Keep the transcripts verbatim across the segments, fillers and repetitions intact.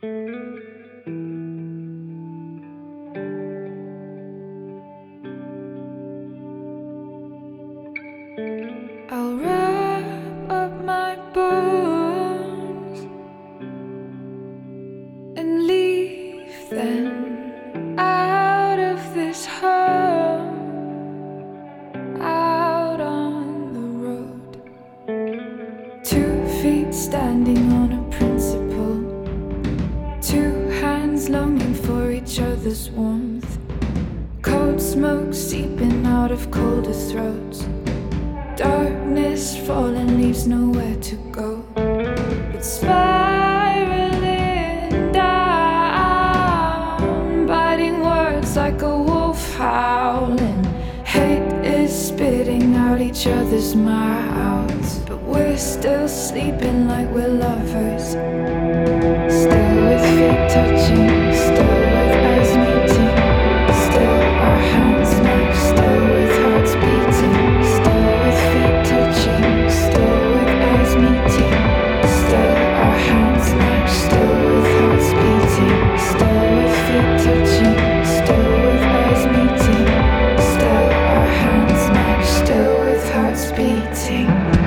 I'll wrap up my bones and leave them out of this home, out on the road. Two feet standing on a principle, two hands longing for each other's warmth, cold smoke seeping out of colder throats. Darkness falling leaves nowhere to go, but spiraling down, biting words like a wolf howling. Hate is spitting out each other's mouths, but we're still sleeping like we're lovers. Still with feet touching, still with eyes meeting, still our hands match, still with hearts beating. Feet touching, still with eyes meeting, still our hands match, still with hearts beating, still with feet touching, still with eyes meeting, still our hands match, still with hearts beating.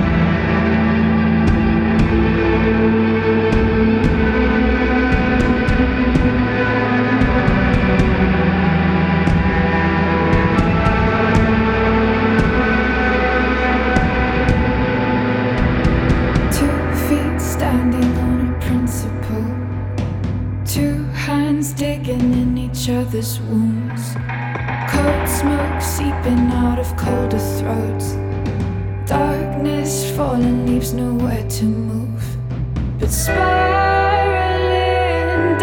Digging in each other's wounds, cold smoke seeping out of colder throats. Darkness falling leaves nowhere to move, but spiraling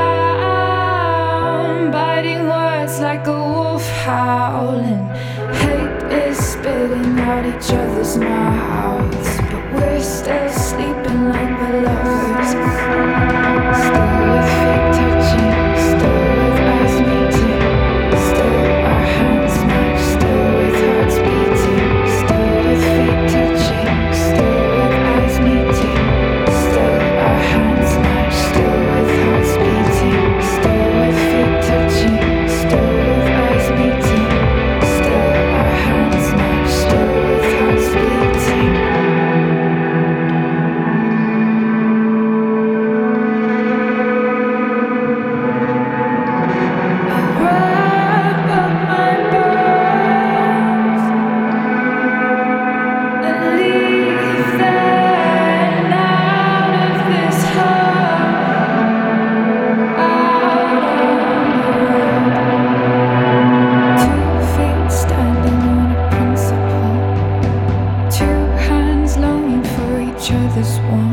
down, biting words like a wolf howling. Hate is spitting out each other's mouths, but we're still sleeping like we're lovers. Still with feet touching, still with eyes meeting, still our hands match, still with hearts beating, still with feet touching, still with eyes meeting, still our hands match, still with hearts beating, still with feet touching, still with eyes meeting, still our hands match, still with hearts beating. Other's one